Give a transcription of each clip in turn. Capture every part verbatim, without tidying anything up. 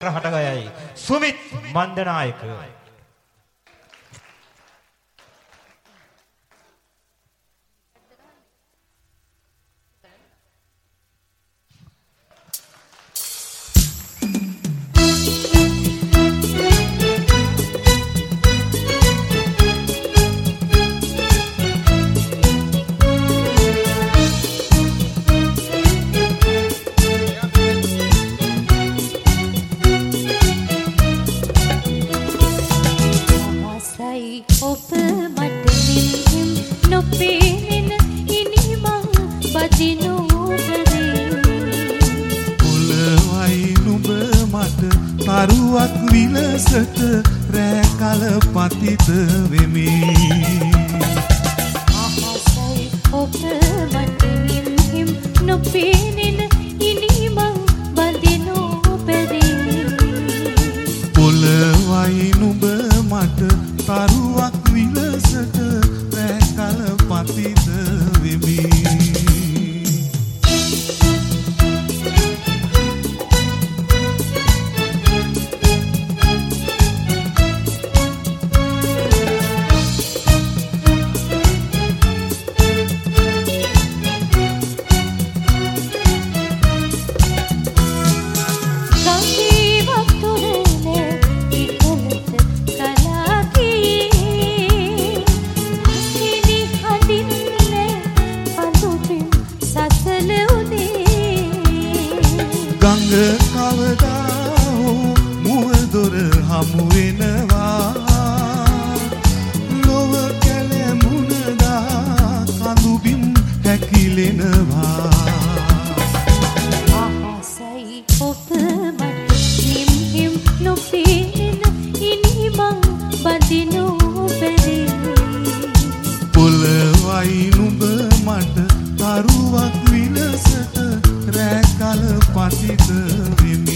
හටගයයි සුමිත් මන්දනායක අරුවක් විලසට රෑ කල පතිත වෙමි ආසයි ඔබ මට හිම් නොපෙනෙන ඉනිමං බඳිනෝ පෙරේ පොළවයි නුඹ මට තරුවක් විලසට රෑ කල පතිත වෙමි ගඟ කවදා මුහුදොර හමු වෙනවා ලොව කැලමුණදා කඳුබිම් හැකිලෙනවා ආසයි ඔබ මට හිම් හිම් නොපෙනෙන ඉනිමං බඳිනෝ පෙරේ පොළවයි නුඹ මට තරුවක් විලසට රෑ කල පතිත වෙමි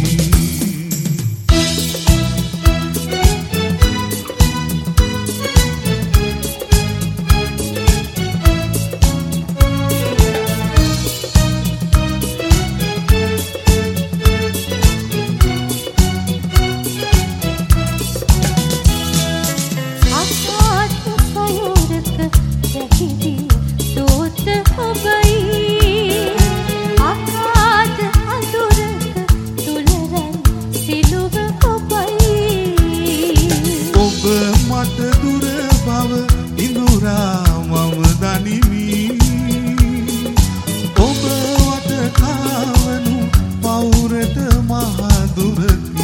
මට දුර බව ඉඳුරා මම දනිමි ඔබ වට කාවනු පවුරට මහදුරකි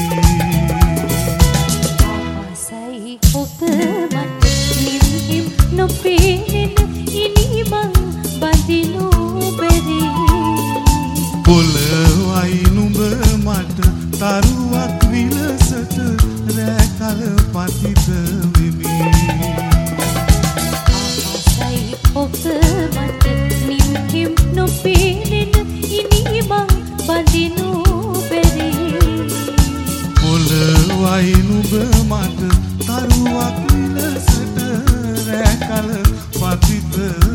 ආසයි ඔබ මට හිම් හිම් නොපෙනෙන ඉනිමං බඳිනෝ පෙරේ පොළවයි නුඹ මට තරුවක් විලසට රෑ කල පතිත වෙමි ආසයි ඔබ මට හිම් හිම් නොපෙනෙන ඉනිමං බඳිනෝ පෙරේ පොළවයි නුඹ මට තරුවක් විලසට රෑ කල පතිත